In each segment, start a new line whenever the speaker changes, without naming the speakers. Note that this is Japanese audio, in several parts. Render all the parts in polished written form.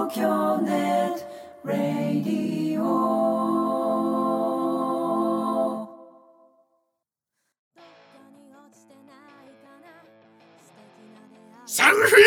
東京ネットラディオ。
サンフラ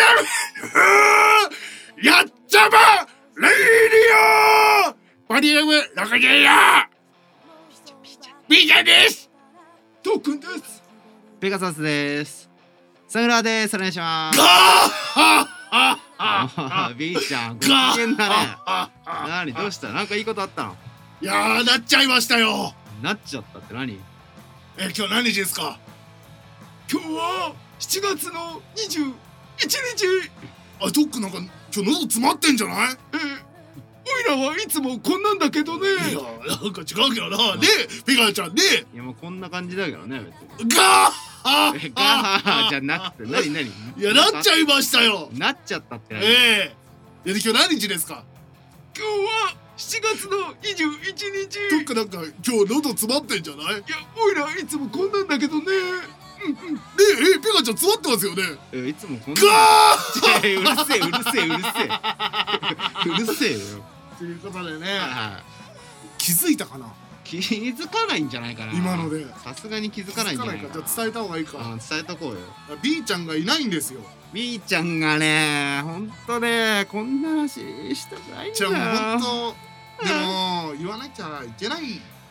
やっちゃまレイディオバリウム64ビーちゃんです。トークンです。
ペガサスです。サンフラです。お願いします。
ガーハ
ビーちゃんご機嫌だね。何どうした？なんかいいことあったの？
いやーなっちゃいましたよ。
なっちゃったって何？
今日何日ですか？今日は7月の21日。あ、トックなんか今日喉詰まってんじゃない？おいらはいつもこんなんだけどね。いやなんか違うけどな。ねペガちゃんね。
いやもうこんな感じだけどね別に。
ガー
ガーじゃなくて何？
いやなっちゃいましたよ。
なっちゃったって何？
いや今日何日ですか？今日は7月の21日。トックなんか今日喉詰まってんじゃない？いやおいらいつもこんなんだけどね。ねえペガちゃん詰まってますよね。
いつもこんな。
ガ
ーうるせえうるせえうるせえうるせえよ。
ということでね、気づいたかな？
気づかないんじゃないかな。
今ので
さすがに気づかないんじゃないかな。
じゃあ伝えた方がいいか。
伝えとこうよ。
B ちゃんがいないんですよ。
B ちゃんがね、ほんとね、こんな話したくないんだよ。
じゃあもうほんとでも言わなきゃいけない。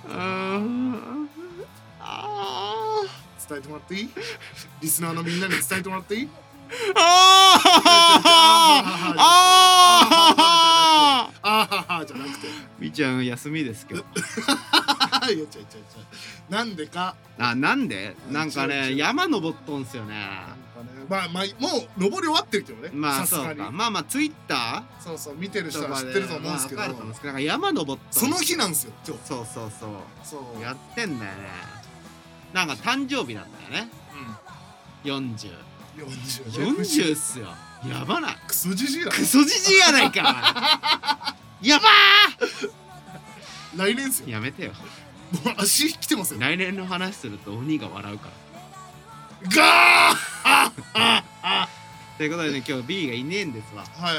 伝えてもらっていい？リスナーのみんなに伝えてもらっていい？じゃなくて
B ちゃん休みですけど。
なんでか。
なんで？なんかね、山登っとんすよね。
まあもう登り終わってるけどね。
まあそうか。まあツイッター
そうそう見てる人は知ってると思うんですけど、
なんか山登っとん
その日なんですよ今日。
そうやってんだよね。なんか誕生日なんだよね。40っすよ。やばない？
クソじじいだ。
クソじじいやないか。やば
ー。来年っすよ。
やめてよ。
もう足来てますよ。
来年の話すると鬼が笑うから。
ガー
ということでね、今日 B がいねえんですわ。
はいはい。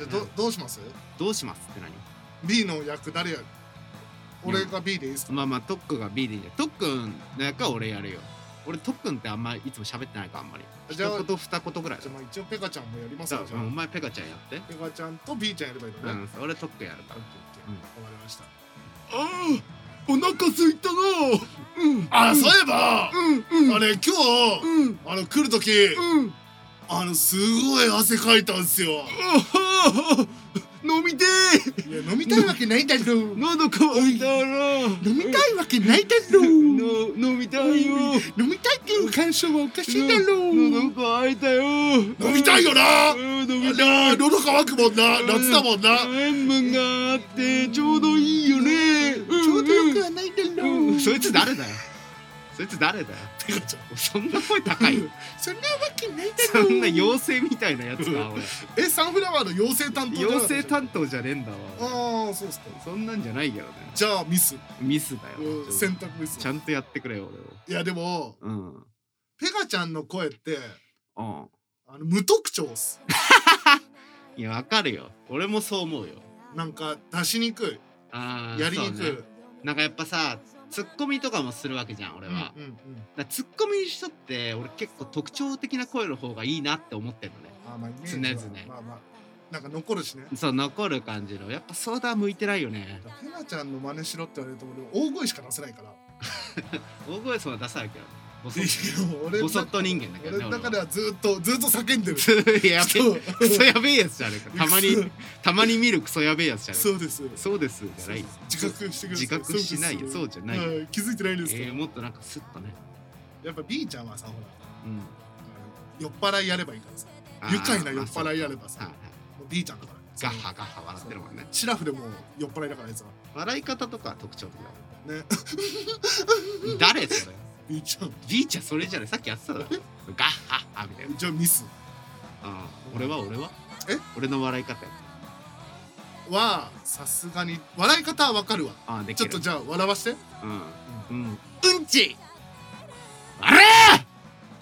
じゃあどうします？
どうしますって何？
B の役誰やる？俺が B でいいですか？
まあトックが B でいいんじゃん。トックンの役は俺やるよ。俺トックンってあんまりいつも喋ってないからあんまり。一言二言ぐらい。
じゃあ一応ペカちゃんもやりますよ。
お前ペカちゃんやって。
ペカちゃんと B ちゃんやればいいのね。
俺トックやるから。
わかりました。お腹空いたな。そういえばあれ今日来るときすごい汗かいたんすよ。飲みてー。いや飲みたいわけないだろ。喉乾いたら飲みたいわけないだろ。飲みたいよ。飲みたいっていう感想はおかしいだろ。喉乾いたよ。飲みたいよな。喉乾くもんな。夏だもんな。塩分があってちょうどいいよね。ちょうどよくはないだろ。
そいつ誰だよ。そいつ誰だよ。そんな声高い？
そんなわけないだろ。
そんな妖精みたいなやつか俺。
サンフラワーの妖精担当？
妖精担当じゃねえんだわ。
そうっすか。
そんなんじゃないけどね。
じゃあミスだ
よ。
選択ミス。
ちゃんとやってくれよ俺を。
いやでもペガちゃんの声って無特徴っす。
いやわかるよ。俺もそう思うよ。
なんか出しにくい。やりにくい。
なんかやっぱさツッコミとかもするわけじゃん俺は。ツッコミの人って俺結構特徴的な声の方がいいなって思ってるのね。常々。なんか残るしね。そう残る感じの。やっぱそうだ向いてないよね。
ペガちゃんの真似しろって言われると俺大声しか出せないから。
大声そんな出さないけど。ボソッと人間だけどね。
俺の中ではずっと叫んでる。
クソやべえやつじゃねえか。たまに見るクソやべえやつじゃねえか。そうですじゃない。
自覚してください。
自覚しないよ。そうじゃない。
気づいてないんですか？
もっとなんかスッとね。
やっぱ B ちゃんはさほら酔っ払いやればいいからさ。愉快な酔っ払いやればさ B ちゃんだから。
ガッハガッハ笑ってるもんね。
シラフでも酔っ払いだからあいつは。
笑い方とか特徴的だ
ね。
誰それ
？B ちゃん。
B ちゃんそれじゃねさっきやってただろ。ガッハッハみたいな。
じゃあミス。
俺は俺の笑い方
はさすがに笑い方はわかるわ。ちょっとじゃあ笑わして。
うんちあれ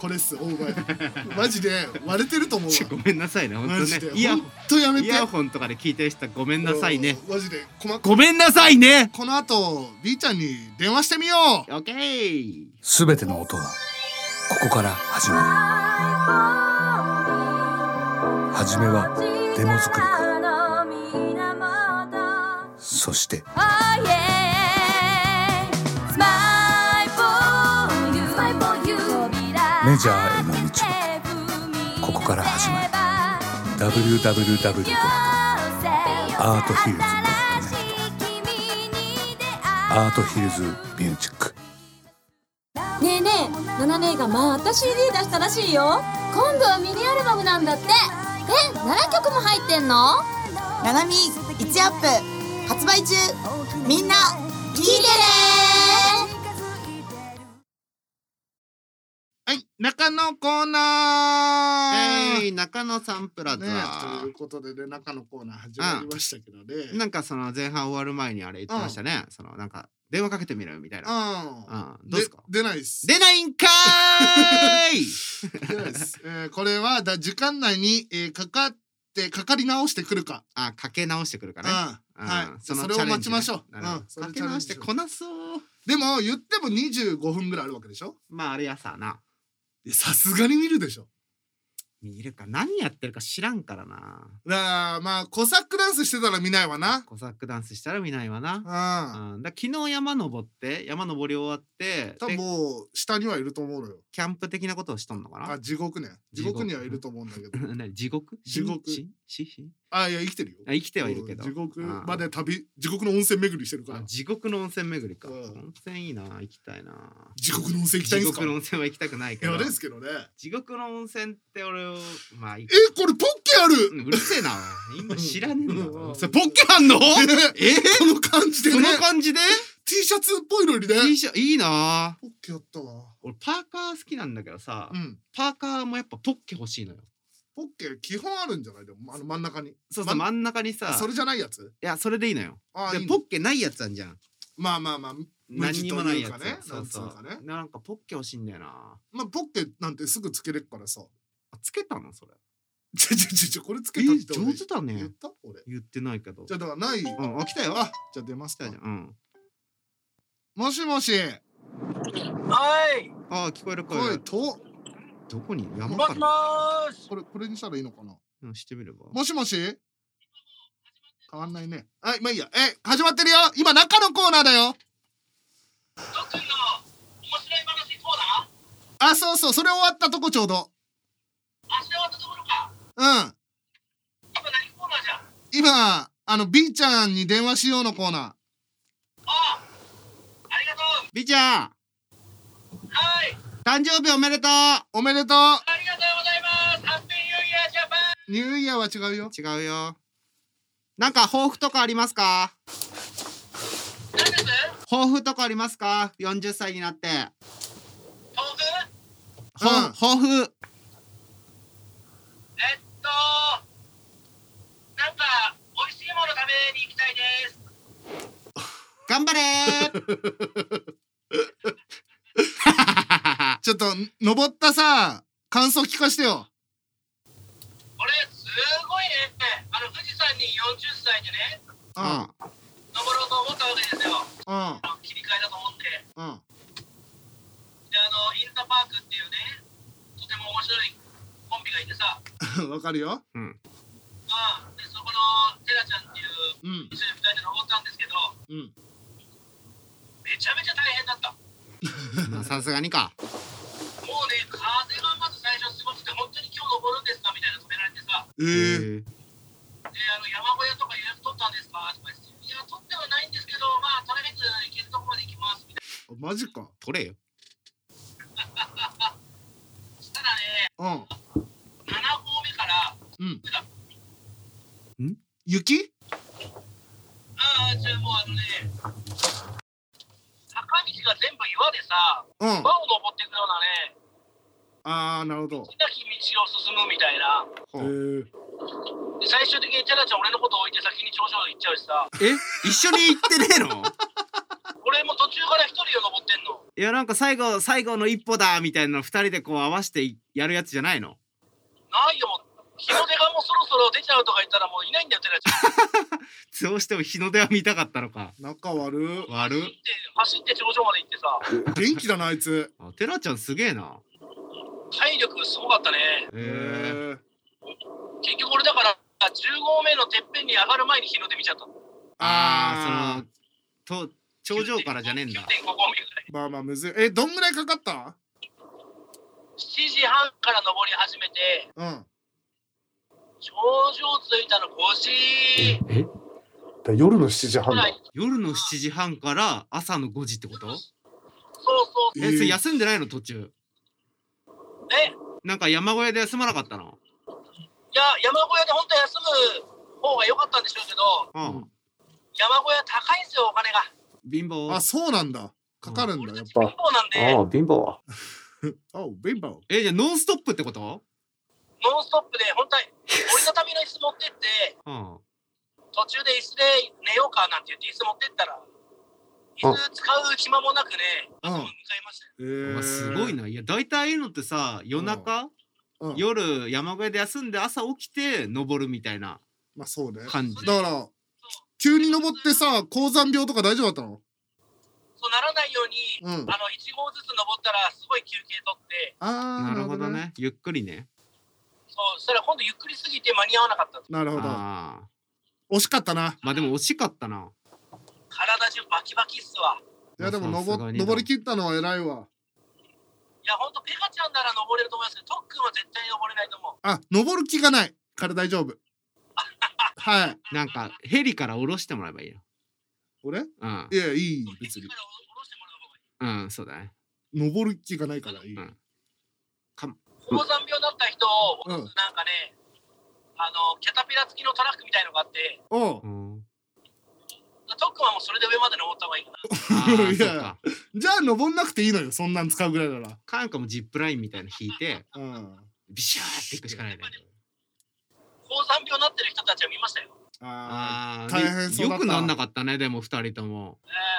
これっす大声マジで割れてると思うわ。
ごめんなさいね、ほんとね。
ほんとやめて。
イヤホンとかで聞いてる人はごめんなさいね。
マジで
ごめんなさいね。
この後 B ちゃんに電話してみよう。
オッケー。
すべての音はここから始まる。はじめはデモ作りから、そしてメジャーへの道はここから始まる。 www.arthills.net アートヒルズミュージック。
ねえねえ、ナナ姉がまた CD 出したらしいよ。今度はミニアルバムなんだって。7曲も入ってんの？
ナナミ1アップ発売中。みんな聞いてね。
はい、中野コーナー。
中野サンプラザ、
ね、ということでね、中野コーナー始まりましたけどね、
なんかその前半終わる前にあれ言ってましたね、そのなんか電話かけてみるみたいな。どうですか？
出ないっす。
出ないんかーい
出ないっす。これは時間内に、かかり直してくるか。
かけ直してくるかね。
はい。それを待ちましょう。
かけ直してこなそう。
でも言っても25分ぐらいあるわけでしょ。
まああれやさな。
さすがに見るでしょ。
見るか、何やってるか知らんからな。だか
らまあコサックダンスしてたら見ないわな。
コサックダンスしたら見ないわな。だ昨日山登り終わって
多分もう下にはいると思うのよ。
キャンプ的なことをしとんのかな。
地獄ね。地獄にはいると思うんだけど。
何地獄？
地獄。いや生きてるよ。
生きてはいるけど。
地獄まで地獄の温泉巡りしてるから。
地獄の温泉巡りか。温泉いいな、行きたいな。
地獄の温泉行きたいんすか？
地獄の温泉は行きたくないけど。
いやですけどね。
地獄の温泉って俺をまあ。
これポッケある。
うるせえな。今知らねえんだろ。それポッケあんの？こ
の感じでね。
この感じで
T シャツっぽいのにね。
T シャツいいな。
ポッケあったわ。
俺パーカー好きなんだけどさ、パーカーもやっぱポッケ欲しいのよ。
ポッケ基本あるんじゃない？でも真ん中に。
そう真ん中にさ。
それじゃないやつ？
いやそれでいいのよ。でポッケないやつあんじゃん。
まあ
何にもないやつね。
そう
なんかポッケ欲しいんだよな。
まあポッケなんてすぐつけれっからさ。
つけたのそれ？
これつけたって
上手だね。
言った？俺
言ってないけど。
じゃあだからない。
来たよ。
じゃあ出ますか。
うん。
もしもし。
はい。
聞こえる声。
ど
こに山
から。
これにしたらいいのかな。
してみれば。
もしもし。変わんないね。はい、まあいいや。始まってるよ。今中のコーナーだよ。
ドックンの面白い話そうだ。
そうそう、それ終わったとこちょうど。
それ終わったところか。
今何
コーナーじゃん。
今B ちゃんに電話しようのコーナー。
ありがとう。
B ちゃん。
はい。
誕生日おめでとう。
おめでとう。
ありがとうございます。ハッピーニューイヤージャパン。
ニューイヤーは違うよ。
違うよ。なんか抱負とかありますか？
何です？
抱負とかありますか？40歳になって。
抱負？
抱負。
なんか美味しいもの食べに行きたいです。
頑張れ
ちょっと登ったさ感想聞かしてよ。
これすごいね。富士山に40歳でね登ろうと思ったわけですよ。切り替えだと思って。でインタパークっていうねとても面白いコンビがいてさ
わかるよ。
でそこのテラちゃんっていう一緒に2人で登ったんですけど、めちゃめちゃ大変だった。
さすがにか。
もうね風がまず最初すごくて本当に今日登るんですかみたいな止められてさ。で山小屋とか予約取ったんですかとか言って、いや取ってはないんですけどまあとりあえず行けるとこまで行きますみたいな。
マジか。
取れよ。
そしたらね7合目から
雪？
じゃあもう坂道が全部岩でさ、岩を登っていくようなね。
なるほど。
好きなき道を進むみたいな。で最終的にテラちゃん俺のこと置いて先に頂上行っちゃうしさ。
一緒に行ってねえの？
俺も途中から一人で登ってんの。
いやなんか最後の一歩だみたいなの2人でこう合わせてやるやつじゃないの？
ないよ、もう日の出がもうそろそろ出ちゃうとか言ったらもういないんだよ、テラちゃん。
どうしても日の出は見たかったのか。
仲悪
悪っ。
走って頂上まで行ってさ、
元気だなあいつ。
あ、テラちゃんすげえな。
体力すごかったね。
へえ。
結局俺だから10合目のてっぺんに上がる前に日の出見ちゃったの。
ああ、その頂上からじゃねえんだ。
9.5合目ぐらい。
まあまあむずい。どんぐらいかかった？
7時半から登り始めて、
うん。
頂上着いたの5時。
夜の7時半だ。
夜の7時半から朝の5時ってこと？
そうそう。
それ休んでないの途中？なんか山小屋で休まなかったの？
いや、山小屋で本当は休む方が良かったんでしょうけど、山小屋高いんですよ、お金が。
貧乏。
あ、そうなんだ。かかるんだ、やっぱ。
貧乏なんで。
貧乏。
貧乏。
じゃあノンストップってこと？
ノンストップで本当に折りたたみの椅子持ってって、途中で椅子で寝ようかなんて言って椅子持ってったら、椅子使う暇もなくね、朝も迎えましたよ。
すごいな。いや大体ああいうのってさ、夜中、夜山小屋で休んで朝起きて登るみたいな感じ。
だから急に登ってさ、高山病とか大丈夫だったの？
そうならないように、1号ずつ登ったらすごい休憩取って。
なるほどね。ゆっくりね。
そうしたら今度ゆっくりすぎて間に合わなかった。
なるほど。惜しかったな。
まあでも惜しかったな。
体中バキバキっすわ。
いやでも登り切ったのは偉いわ。
いやほんとペカちゃんなら登れると思いますけど、トックンは絶対に登れないと思う。
あ、登る気がない。彼大丈夫。はい。
なんかヘリから降ろしてもらえばいいよ。
俺？
うん。
いやいい別に。
うん、そうだね。
登る気がないからいい。
高山病だった人を、なんかね、キャタピラ付きのトラックみたいのがあって、トックンはもうそれで上まで登った方がいいかな。
いや、じゃあ登んなくていいのよ、そんなん使うぐらいなら。
なんかもジップラインみたいなの引いて、ビシャーっていくしかないね。
高山病になってる人たちは見ましたよ。
大変そうだった。
よくなんなかったね、でも2人とも。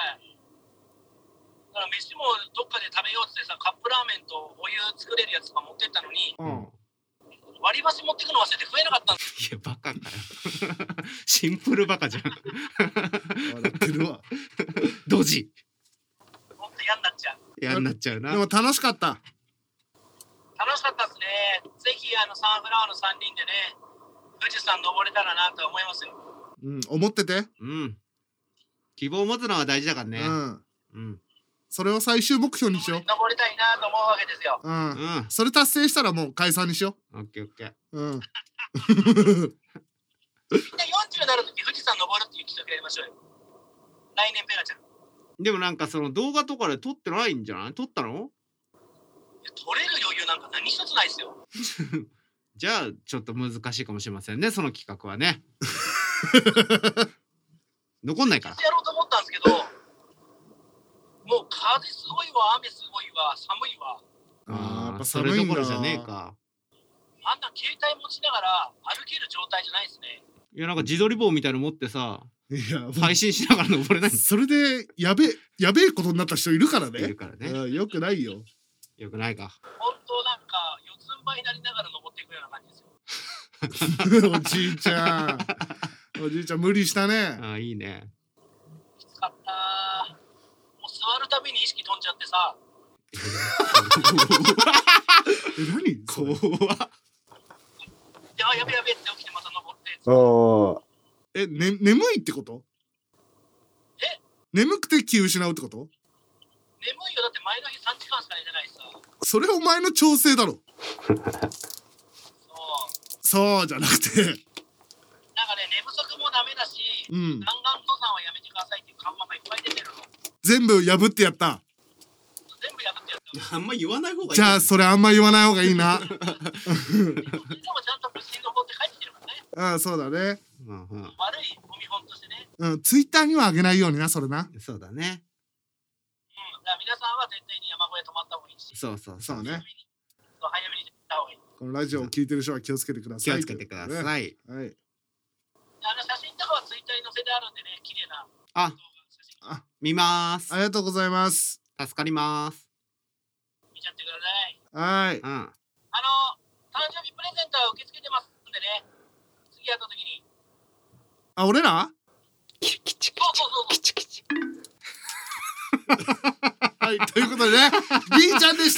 だから飯もどっかで食べようってさ、カップラーメンとお湯作れるやつとか持ってったのに、割り箸持ってくの忘れて食えなかったんです。
いやバカかよ。シンプルバカじゃん。
笑ってるわ。
ドジ。
ほんと嫌になっちゃう。
嫌になっちゃうな。
でも楽しかった。
楽しかったですね。ぜひサンフラワーの3人でね、富士山登れたらなと思いますよ。
思ってて。
希望を持つのは大事だからね。
それを最終目標にしよう。
登りたいなと思うわけですよ。
それ達成したらもう解散にしよ
う。オッケーオッケー。
みんな40になるとき富士山登るっていう企画やりましょうよ。来年ペガちゃん。
でもなんかその動画とかで撮ってないんじゃない？撮ったの？
撮れる余裕なんか何一つないですよ。
じゃあちょっと難しいかもしれませんね、その企画はね。残んないから。
やろうと思ったんですけど、もう風すごいわ、雨すごいわ、寒いわ。
やっぱ
それどころじゃねえか。
あんな携帯持ちながら歩ける状態じゃないですね。
いやなんか自撮り棒みたいの持ってさ、配信しながら登れない。
それでやべえことになった人いるからね。
いるからね。
よくないよ。
よくないか。
本当なんか四つん這いになりながら登っていくような感じですよ。
おじいちゃん。おじいちゃん無理したね。
ああいいね。
きつかった。もう座るたびに意識飛んじゃってさ。
何？
怖っ。
やべって起きてまた登って。
眠いってこと？眠くて気失うってこと？
眠いよ、だって前の日3時間しか寝てないしさ。
それお前の調整だろ。そうじゃなくて。
なんかね、寝不足もダメだし、弾丸登山はやめてくださいっていう看板がいっぱい出てるの。
全部破ってやった。
全部破ってやった。
あんま言わない方がいい。
じゃあそれあんま言わない方がいいな。
でもちゃんと無事に登って帰ってきてるからね。
そうだね。
悪いゴミ本としてね。
ツイッターにはあげないようにな、それな。
そうだね。
だから皆さんは絶対に山小屋泊まった方がいいし。
そうね。
早めに行った方がいい。
このラジオを聞いてる人は気をつけてください。
気をつけてください。
写真とかはツイッターに載せてあるんでね、綺麗な。
見ます。
ありがとうございます。
助かります。
見ちゃってください。
はい。
うん。
誕生日プレゼントは受け付けてますんでね。次会った時に。
あ、俺ら？
キチキチキチキチ。
はい、ということでね、B ちゃんでした。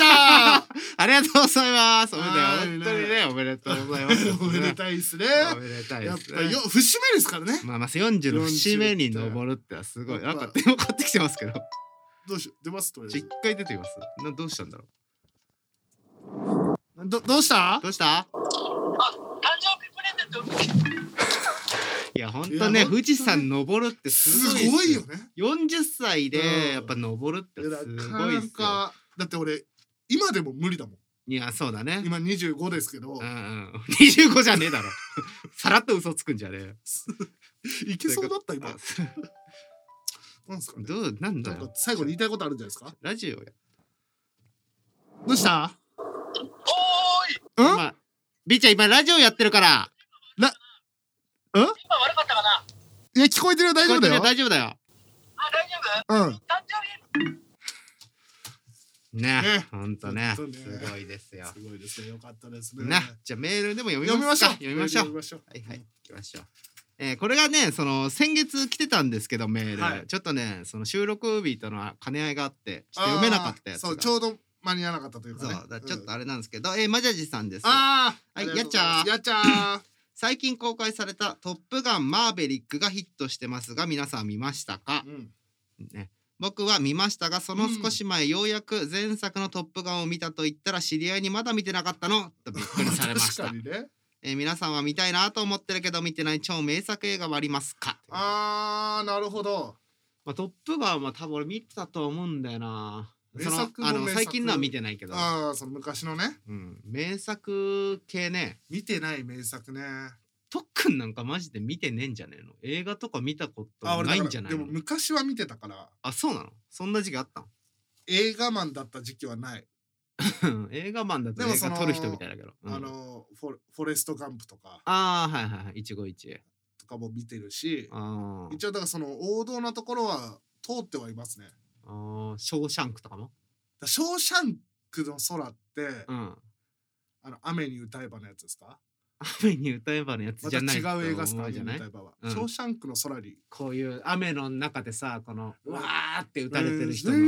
ありがとうございます。おめでとう、本当にね、おめでとうございます。
おめでたいですね。
おめでたいですね。
やっぱ節目ですからね。
まあ40の節目に登るってすごい。なんか電話かかってきてますけど。
どうしよう、出ますと。
一回出てきます。どうしたんだろ
う。どうした？
どうした？
誕生日プレゼント。
いや本当ね、富士山登るってすごいよね。40歳でやっぱ登るってすごいっすよ。
だって俺今でも無理だもん。
いやそうだね。
今25ですけど。
25じゃねえだろ。さらっと嘘つくんじゃね
え。いけそうだった今。なんすかね。なんだよ。最後に言いたいことあるんじゃないですか。
ラジオや。
どうした？
おーい。
今B ちゃん今ラジオやってるから。
今悪かったかな。
いや聞こえてるよ、大丈夫だよ。
大丈夫だよ。
あ、大丈夫？誕生
日。ね、ほんとね、すごいですよ。
すごいですね、よかったですね。
じゃあメールでも読みましょう。読みましょう。はいはい、行きましょう。これがね、その先月来てたんですけどメール、ちょっとね、その収録日との兼ね合いがあってちょっと読めなかったやつが。そう、ち
ょうど間に合わなかったというかね。
そうだ、ちょっとあれなんですけど、マジャジさんです。
はい、
やっちゃー。
やっちゃー。
最近公開されたトップガンマーベリックがヒットしてますが、皆さん見ましたか？ね。僕は見ましたが、その少し前、ようやく前作のトップガンを見たと言ったら知り合いにまだ見てなかったのとびっくりされました。
確かにね。
皆さんは見たいなと思ってるけど見てない超名作映画はありますか？
なるほど。
まあ、トップガンは多分俺見てたと思うんだよな。最近のは見てないけど。
その昔のね。
名作系ね。
見てない名作ね。
とっくんなんかマジで見てねえんじゃねえの？映画とか見たことないんじゃないの？
でも昔は見てたから。
あ、そうなの？そんな時期あったの？
映画マンだった時期はない。
映画マンだと映画撮る人みたいだけど。
フォレストガンプとか。
はいはいはい。一期一会
とかも見てるし、一応だからその王道なところは通ってはいますね。
ショーシャンクとかも？
ショーシャンクの空って、雨に歌えばのやつですか？
雨に歌えばのやつじゃない。
また違う映画ですか？じゃない？ショーシャンクの空に
こういう雨の中でさ、このわーって歌れてる人の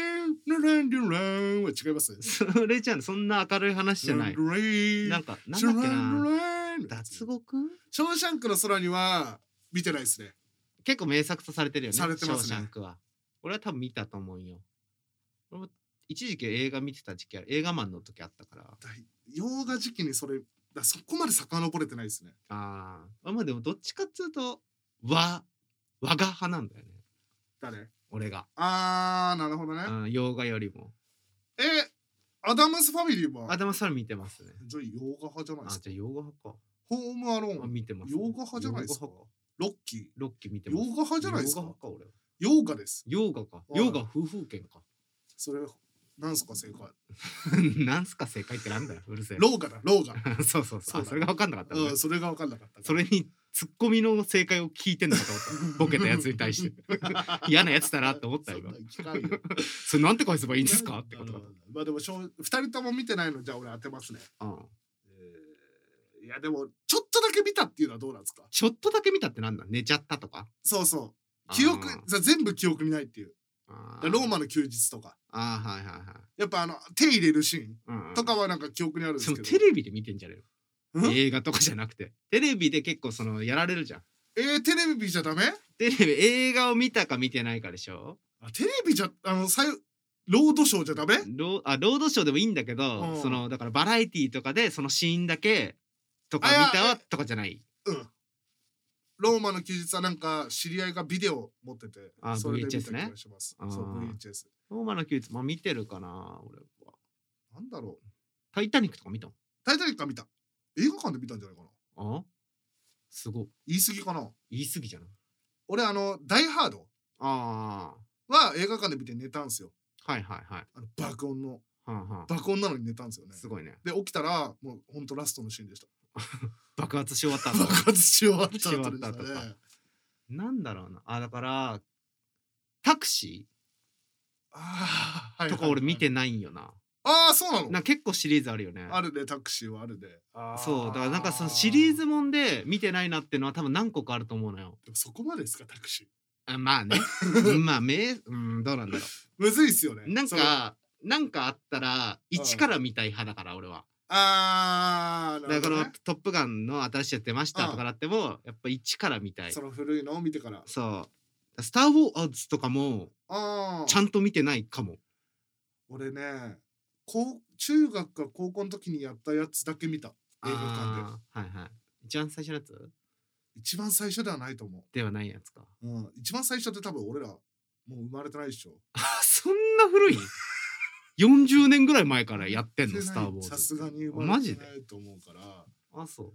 は違います？
それじゃん、そんな明るい話じゃない。なんだっけな、脱獄？
ショーシャンクの空には見てないですね。
結構名作とされてるよね。
されてますね。
ショーシャンクは俺は多分見たと思うよ。俺も一時期映画見てた時期ある。映画マンの時あったから。
洋画時期にそこまで遡れてないですね。
まあでもどっちかっていうと和画派なんだよね。
誰？
俺が。
なるほどね。
洋画よりも。
アダムスファミリーは？
アダムスファミリー見てますね。
じゃあ洋画派じゃないですか。
じゃあ洋画派か。
ホームアローン
見てます。
洋画派じゃないですか。ロッキー
見てます。
洋画派じゃないですか。
洋画派か俺。
洋画です。
洋画か。洋画夫婦権か。
それなんすか正解？
なんすか正解ってなんだよ。うるせえ。
ローガだ、ローガ。
そう。それが分かんなかった。
それが分かんなかった。
それにツッコミの正解を聞いてんのかと思った。ボケたやつに対して嫌なやつだなって思ったよ。それなんて返せばいいんですかってことか。
まあでも2人とも見てないのじゃあ俺当てますね。いやでもちょっとだけ見たっていうのはどうなんですか？
ちょっとだけ見たってなんだ？寝ちゃったとか？
そう。全部記憶にないっていう。ローマの休日とか。やっぱ手入れるシーンとかはなんか記憶にあるんですけど。
テレビで見てんじゃねえよ。映画とかじゃなくて。テレビで結構やられるじゃん。
テレビじゃダメ？
映画を見たか見てないかでしょ？
テレビじゃロードショーじゃダメ？
ロードショーでもいいんだけど、だからバラエティーとかでそのシーンだけとか見たとかじゃない。
ローマの休日はなんか知り合いがビデオ持ってて、それで見た気がします。そう VHS。
ローマの休日見てるかな俺は。
なんだろう。
タイタニックとか見た？
タイタニックは見た。映画館で見たんじゃないかな。
すごい。
言い過ぎかな。
言い過ぎじゃない？
俺ダイハードは映画館で見て寝たんすよ。爆音の爆音なのに寝たんですよね。
すごいね。
で起きたらもうほんとラストのシーンでした。
爆発し終わった
爆発し終わったとか。
なんだろうな。だからタクシとか俺見てないんよな。
ああそうなの。
なんか結構シリーズあるよね。
あるね、タクシーはあるね。
そうだからなんかそのシリーズもんで見てないなっていうのは多分何個かあると思うのよ。
でもそこまでですかタクシー。
まあねまあどうなんだろ
むずいっすよね。
う。なんかあったら一から見たい派だから俺は。
な
だからこの
るほどね。
トップガンの新しいやつ出ましたとかなってもやっぱ一から見たい。
その古いのを見てから。
そうスター・ウォーズとかもちゃんと見てないかも。
俺ね、中学か高校の時にやったやつだけ見た。映画館で。
はいはい。一番最初のやつ
一番最初ではないと思う。
ではないやつか。
一番最初って多分俺らもう生まれてないでしょ。
そんな古い40年ぐらい前からやってんのスター・ウォーズ。
さすがに生まれてないと思うから。
そう。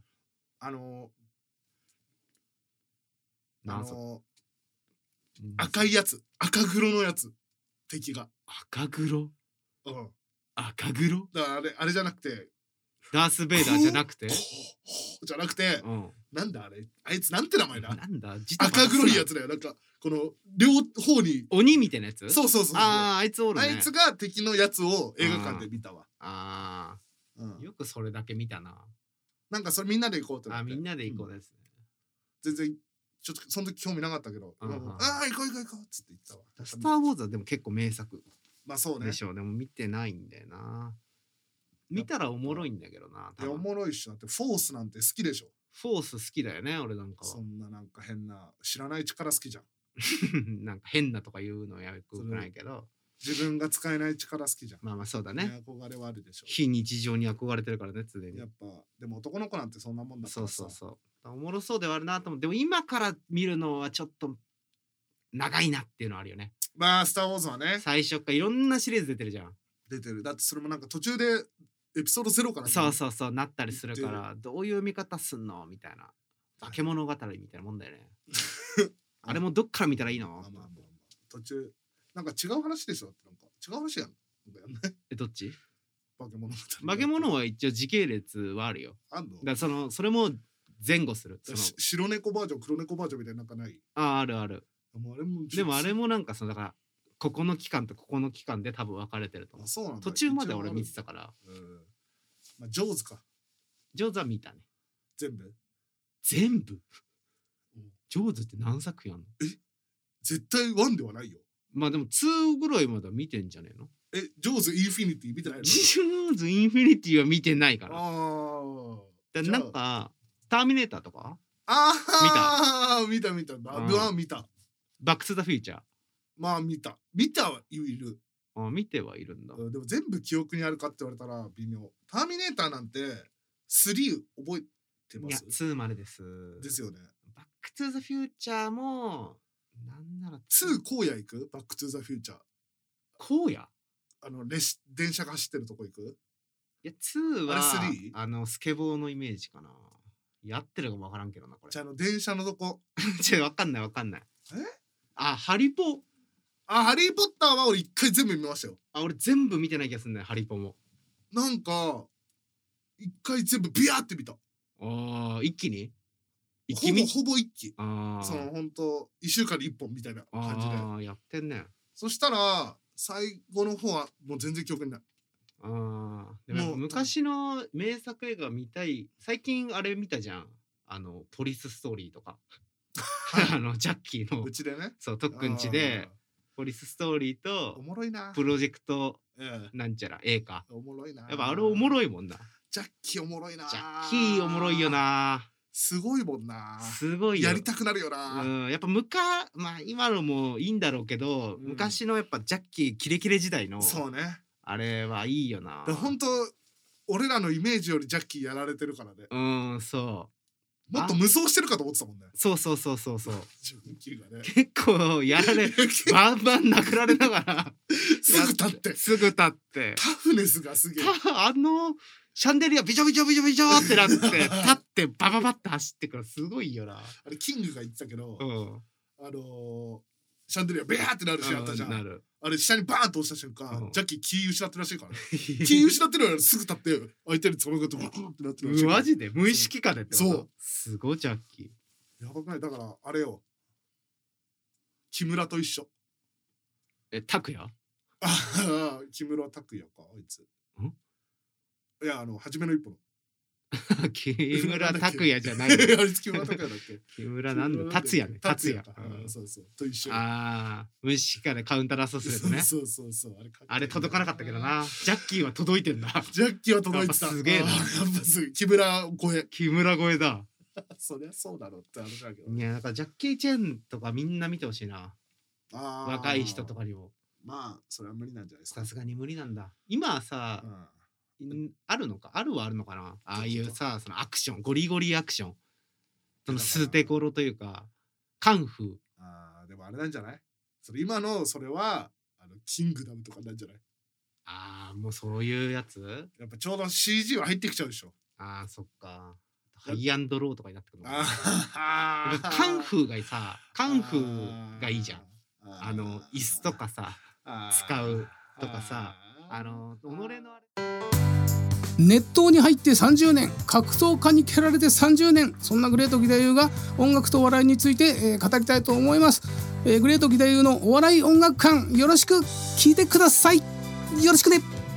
赤いやつ、赤黒のやつ、敵が。
赤黒？赤黒？
だからあれじゃなくて、
ダース・ベイダーじゃなくて
じゃなくて、なんだあれ、あいつなんて名前だ？
なんだ
赤黒いやつだよ。なんかこの両方に
鬼みたいなやつ？
そう。
あいつおるね。
あいつが敵のやつを映画館で見たわ。
よくそれだけ見たな。
なんかそれみんなで行こうってなって。
みんなで行こうですね。
全然ちょっとその時興味なかったけど、行こうっつって言ったわ。
スター・ウォーズはでも結構名作。
まあそうね。
でしょう。でも見てないんだよな。見たらおもろいんだけどな。
いやおもろいっしょ。だってフォースなんて好きでしょ。
フォース好きだよね俺なんかは。
そんななんか変な知らない力好きじゃん。
なんか変なとか言うのやよくないけど。
自分が使えない力好きじゃん。
まあそうだね。
憧れはあるでしょ。
非日常に憧れてるからね常に。
やっぱでも男の子なんてそんなもんだからさ。
そう。おもろそうではあるなと思って、でも今から見るのはちょっと長いなっていうのはあるよね。
まあスター・ウォーズはね。
最初からいろんなシリーズ出てるじゃん。
出てる。だってそれもなんか途中でエピソード0から
そうなったりするからどういう見方すんのみたいな。化け物語みたいなもんだよね。あれもどっから見たらいいの？
途中なんか違う話でしょ。なんか違う話やん。
どっち？
化け物語。
化け物は一応時系列はあるよ。
あんの？
だからそれも前後する。
白猫バージョン黒猫バージョンみたいななんかない？
ある。でもあれもなんかだからここの期間とここの期間で多分分かれてると思う。
そうなんだ。
途中まで俺見てたから。
まあジョーズか。
ジョーズは見たね。
全部？
ジョーズって何作品あんの？
絶対1ではないよ。
まあでも2ぐらいまで見てんじゃねえの？
ジョーズインフィニティ見てないの？
ジョーズインフィニティは見てないから。なんかターミネーターとか見た見た
バ
ックトゥザフューチャー
まあ見たはいる。
見てはいるんだ。
でも全部記憶にあるかって言われたら微妙。ターミネーターなんて3覚えてます？
いや2までです
よね。
バックトゥザフューチャーもなんなら
2荒野行く？バックトゥザフューチャー
荒野？
電車が走ってるとこ行く？
いや2はスケボーのイメージかな。やってるかもわからんけどなこれ。
じゃあ電車のとこ
わかんない。ハリポ
ハリーポッターは俺一回全部見ましたよ。
俺全部見てない気がするねハリポも。
なんか一回全部ビヤーって見た。
一気に
ほぼ一気。そのほんと1週間に1本みたいな感じで
やってんね。
そしたら最後の方はもう全然記憶にない。
でも昔の名作映画見たい。最近あれ見たじゃん。ポリスストーリーとかジャッキーの
うちでね。
そう特訓地でポリスストーリーと
おもろいな。
プロジェクトなんちゃら A か。
おもろいな。
やっぱあれおもろいもんな。
ジャッキーおもろいな。
ジャッキーおもろいよな。
すごいもんな。
すごいよ。
やりたくなるよな。
やっぱまあ今のもいいんだろうけど、昔のやっぱジャッキーキレキレ時代の
そうね。
あれはいいよな。
本当俺らのイメージよりジャッキーやられてるからね。
そう。
もっと無双してるかと思ってたもんね。
そう。
ジャッキーがね。
結構やられバンバン殴られながら
すぐ立ってタフネスがすげえ。
シャンデリアビチョビチョビチョビチョってなって立ってバババって走ってからすごいよな。
あれキングが言ってたけど、シャンデリアベーってなるシーンあったじゃん。あれ下にバーンと押した瞬間、ジャッキー気失ってるらしいからね。気失ってるからすぐ立って相手にそのことバーンってなってるらしい。
マジで無意識化でってこと？
そう。
すごいジャッキ
ー。やばくない？だからあれよ。木村と一緒。
拓也？
木村拓哉かあいつ。いや初めの一歩の。
木村拓哉じゃない。
あれ木村拓哉だっけ？
木村なんだ達也ね。達也。
そうそうと一緒に。
虫からカウンターラストするとね。
そう
あれ届かなかったけどな。ジャッキーは届いてんだ。
ジャッキーは届いてた。
すげえな。やっ
ぱすげえ。木村超え。
木村超えだ。
そりゃそうだろうって話だけど。
いや、だからジャッキー・チェンとかみんな見てほしいな。若い人とかにも。
まあそれは無理なんじゃないですか。
さすがに無理なんだ。今はさ、あるのか、あるはあるのかな。ああいうさ、そのアクション、ゴリゴリアクション、そのステコロというかカンフー。
でもあれなんじゃない？それ今のそれはキングダムとかなんじゃない？
もうそういうやつ？
やっぱちょうど CG は入ってきちゃうでしょ。
そっか。ハイアンドローとかになってくるのかな。カンフーがさ、カンフーがいいじゃん。椅子とかさ使うとかさ、己のあれ。
熱湯に入って30年、格闘家に蹴られて30年、そんなグレート義太夫が音楽とお笑いについて、語りたいと思います。グレート義太夫のお笑い音楽館、よろしく聞いてください。よろしくね。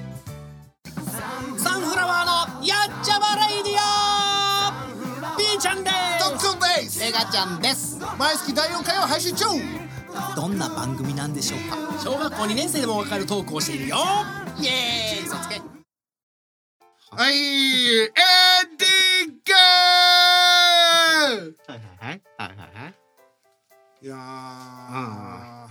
サンフラワーのやっちゃまレイディオ、 B ちゃんです。
ドックンです。
メガちゃんです。
毎月第4回を配信中。
どんな番組なんでしょうか。小学校2年生でもわかるトークをしているよ。イエーイ、嘘つけ。
はい、エンディング。いや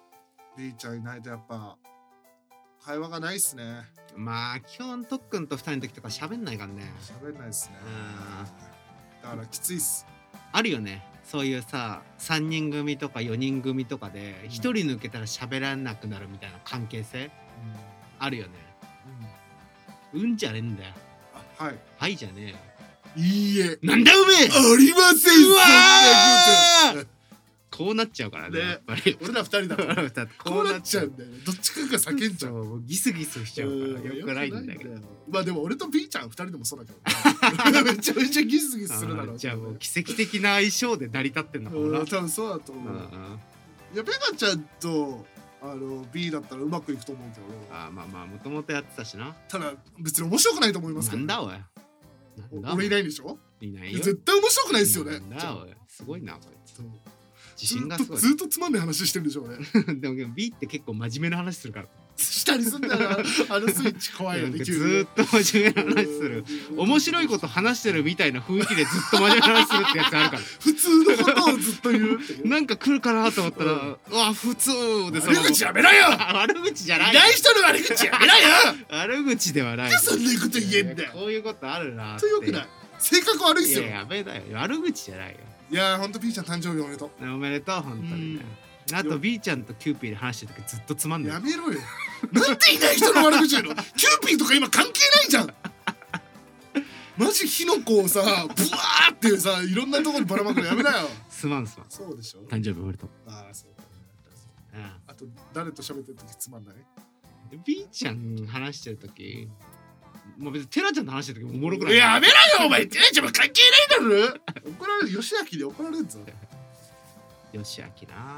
B ちゃんいないとやっぱ会話がないっすね。
まあ基本特訓と2人の時とか喋んないからね。
喋んないっすね。だからきついっす。
あるよね、そういうさ3人組とか4人組とかで1人抜けたら喋らなくなるみたいな関係性、あるよね。じゃねえんだよ。はいじゃねえよ。
いいえ。
なんだおめえ。
ありません。うわ
こうなっちゃうからね。やっぱり
俺ら2人だからこうなっちゃうんだよね。どっちかが叫んじゃう。
ギスギスしちゃうからよくないんだけど。
まあでも俺と B ちゃん2人でもそうだけどめちゃめちゃギスギスするだろう。
じゃあもう奇跡的な相性で成り立ってんのかもな。
多分そうだと思う。いやベガちゃんとB だったらうまくいくと思うけど。
まあもともとやってたしな。
ただ別に面白くないと思いますけど。
なんだおい。
俺いないでしょ。
いないよ。
絶対面白くないですよね。
なんだおい。すごいなこいつ。自信がすごい。
ずっとつまんない話してるんでしょうね。
でも B って結構真面目な話するから。
したりすんだよな。スイッチ怖いよね。
ずっと真面目な話する。面白いこと話してるみたいな雰囲気でずっと真面目な話するってやつあるから。
普通のことをずっと言うっていう。
なんか来るかなと思ったら、うわ普通で。
悪口やめろよ。
悪口じゃない。
いない人の悪口やめろよ。
悪口ではない。
そんなこと言えんだよ。
こういうことあるな。
よくない。性格悪いっすよ。
いややべえだよ。悪口じゃないよ。
いやほんと B ちゃん誕生日おめでとう。
おめでとう本当にね。あと B ちゃんとキューピーで話してる時ずっとつまんない。
やめろよ。なんでいない人の悪口言うの。キューピーとか今関係ないじゃん。マジ火の粉をさブワーってさいろんなところにばらまくのやめなよ。
すまん。
そうでしょ。
誕生日おめでとう。
そうだね。あと誰と喋ってる時つまんない。
B ちゃん話してる時もう別にテラちゃんと話してる時もおもろくない。
やめろよお前。テラちゃんも関係ないだろ。怒られる。吉明で怒られるぞ。
吉明な。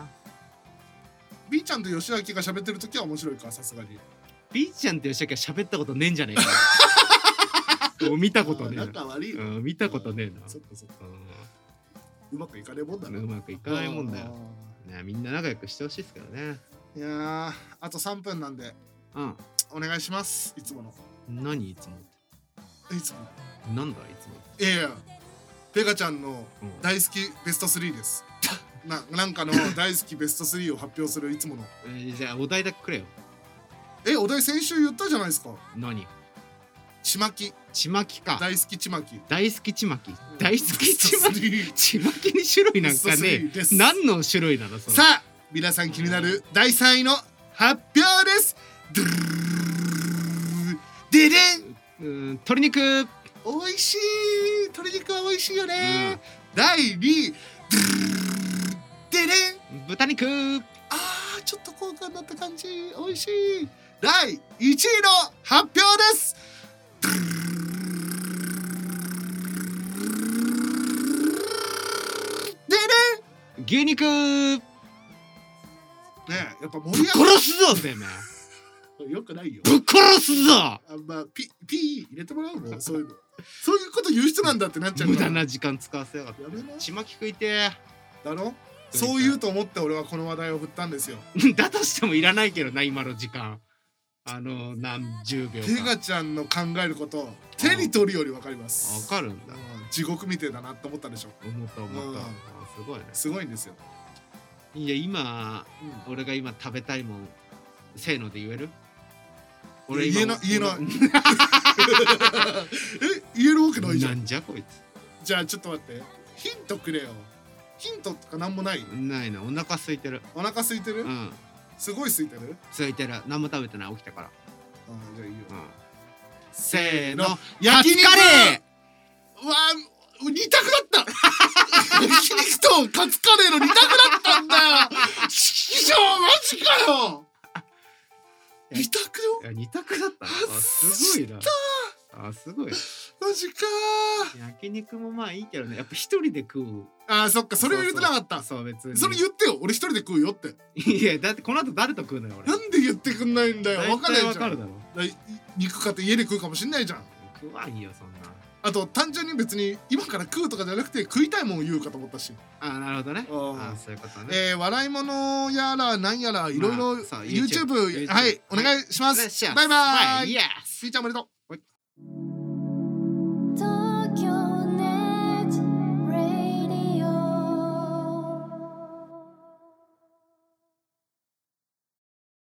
B ちゃんと吉明が喋ってる時は面白いかさすがに。
B ちゃんと吉明は喋ったことねえんじゃねえか。見たことねえな。
仲悪い。
見たことねえな。
そっかうまくいかねえもんだな。
うまくいかないもんだよ。みんな仲良くしてほしいですけどね。
いやあと3分なんでお願いします。いつもの。
何いつもって。
いつも
なんだいつも。
いやペガちゃんの大好きベスト3です。なんかの大好きベスト3を発表するいつもの。
じゃあお題だけくれよ。
お題先週言ったじゃないですか。
何。
ちまき。
ちまきか。
大好きちまき。
大好きちまき。大好きちまき。ちまきに種類なんかね。何の種類なのそれ。
さあ皆さん気になる第3位の発表です。ででん。
鶏肉。
おいしい。鶏肉はおいしいよね。第2位。ででん。
豚肉。
ちょっと高価になった感じ。おいしい。第1位の発表です。ででん。
牛肉。
ねえやっぱ盛り上がる。
殺すぞてめえ。
よくないよ。
ぶっ殺すぞ。
まあピー入れてもらうもん。そういうこと言う人なんだってなっちゃう。
無駄な時間使わせやがって。ちまき食いて
だろ。そう言うと思って俺はこの話題を振ったんですよ。
だとしてもいらないけどな、今の時間。何十秒か。
テガちゃんの考えること手に取るより分かります。
分かるんだ。
地獄みてえだなって思ったでしょ。
思った。すごいね。
すごいんですよ。
いや今俺が今食べたいもんせーので言える？
俺言えない。言えるわけないじゃん。
なんじゃこいつ。
じゃあちょっと待って、ヒントくれよ。ヒントとかなんもない？
ないな。お腹空いてる。
お腹空いてる？すごい空いてる？
空いてる。何も食べてない。起きたから。
じゃあいいよ。
せーの、
焼肉
カレ
ー。うわー、二択だった。焼肉とカツカレーの二択だったんだよ。師匠マジかよ。二択よ。
いや二択だった。すごいな。すごい。
マジか
ー。焼肉もまあいいけどね。やっぱ一人で食う。
そっか、それを言ってなかった。
そう別に。
それ言ってよ。俺一人で食うよって。
いやだってこの後誰と食うのよ俺。
なんで言ってくんないんだよ。分かんないじゃん。
分かるだろ。
肉買って家で食うかもしんないじゃん。
食わんよそんな。
あと単純に別に今から食うとかじゃなくて食いたいもん言うかと思ったし。
なるほどね。そういうことね。
笑い物やらなんやらいろいろ YouTube はいお願いします。バイバイ。ピーちゃんおめでとう。